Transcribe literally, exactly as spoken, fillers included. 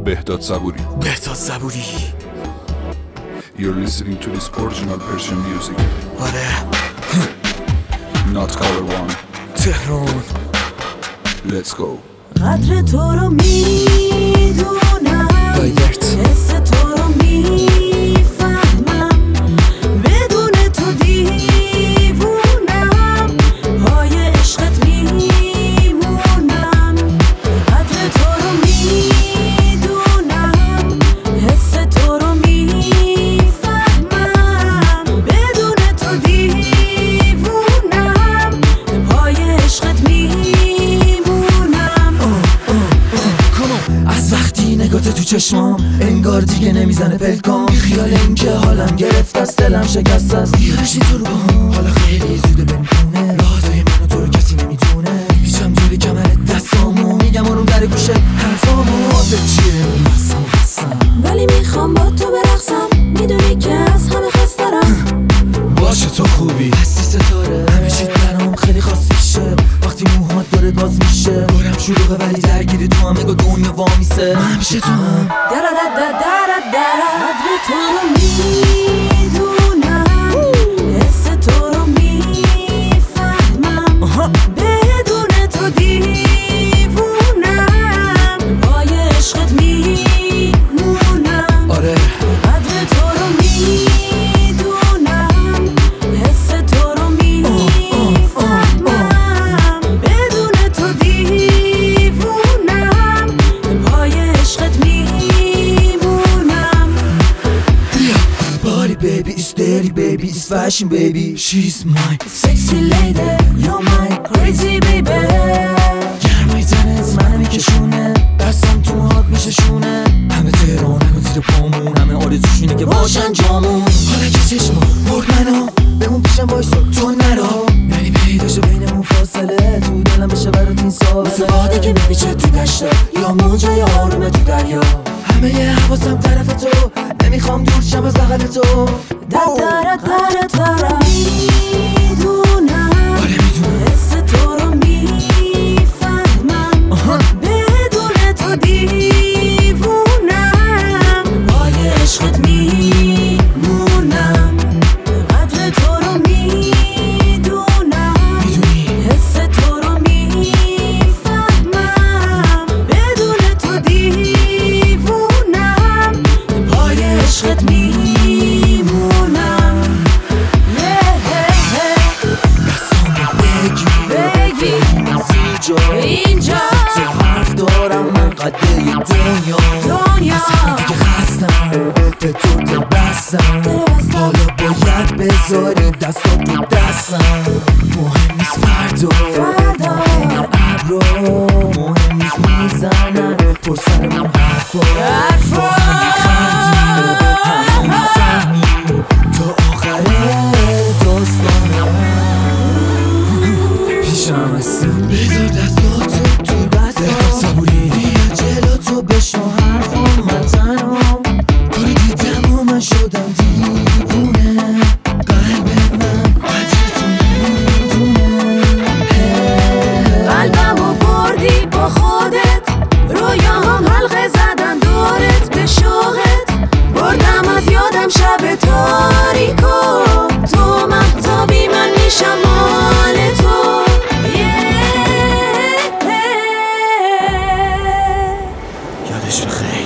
بهداد صبوری. بهداد صبوری. You're listening to this original Persian music. آره. Not color one. تهران. Let's go. قدر تو رو میدونم، حس تو رو میفهمم، بدون تو دیوونم، پای عشقت میمونم. قدر تو رو میدونم، حس تو رو میفهمم، بدون تو دیوونم، پای عشقت میمونم. از وقتی نگات تو چشمام انگار دیگه نمیزنه پلکام، خیال این که حالم گرفت از دلم شکست است. بیارشی تو رو با هم، حالا خیلی زوده بریم خونه، رازای منو تو رو کسی نمیدونه. پیشم جوری کمرت دستامو میگم رو در گوشه حرفامو. واسه چیه بسم بسم ولی میخوام با تو برقصم، میدونی که از همه خسترم. باشه تو خوبی هستی ستاره، همه چیت برام خیلی خاصیشه. وقتی موهات داره باز میشه برم شلوغه ولی درگیری تو هم نگاه دنیا وامیسه. من همیشه تو هم درا درا درا درا. قدر تو رو میدونم، حس تو رو میفهمم، بدون تو دیوونم، پای عشقت میمونم. آره. قدر تو رو میدونم، حس تو رو میفهمم، بدون تو دیوونم، پای عشقت میمونم. بیا Body baby, it's dirty baby, it's fashion baby. She's my sexy lady, you're my crazy baby. گرمای تنت منو میکشونه، دستم تو موهات میششونه. همه تهران همه زیر پامون، همه آرزوشونه که باشن جامون. حالا که چشما برد منو بمون پیشم وایسا تو نرو، یعنی پیداشه بینمون فاصله، تو دلم بشه برات این ساله. مثل باده که میپیچه تو دشتا یا موجای آرومه تو دریا. همه یه حواسم طرف تو، نمیخوام دور شم از بغل تو. دارا دارا دارا. میدونم، آره میدونم، حس تو رو میفهمم، بدون تو دیوونم، پای عشقت میمونم. قدر تو رو میدونم، حس تو رو میفهمم، بدون تو دیوونم، پای عشقت میمونم. اینجا تو حرف دارم من قده دنیا دنیا، دیگه خستم به تو دل بستم. حالا باید بذاری دستات تو دستم. مهم نیست فردا این ابرو، مهم نیست میزنن پر سرمون حرفا. با هم میخندیم و همه میفهمیم تا آخر داستانم. پیشم هستم بذار دستاتو تو دستم، صبوری بیا جلو تو بشو حرفم. من تنهام تو رو دیدم و من شدم دیوونه. قلب من قدر تو میدونه. قلبمو بردی با خودت، رویاهام حلقه زدن دورت، به شوقت بردم از یادم شب تاریکو. تو مهتابی من میشم مال تو. یادش بخیر.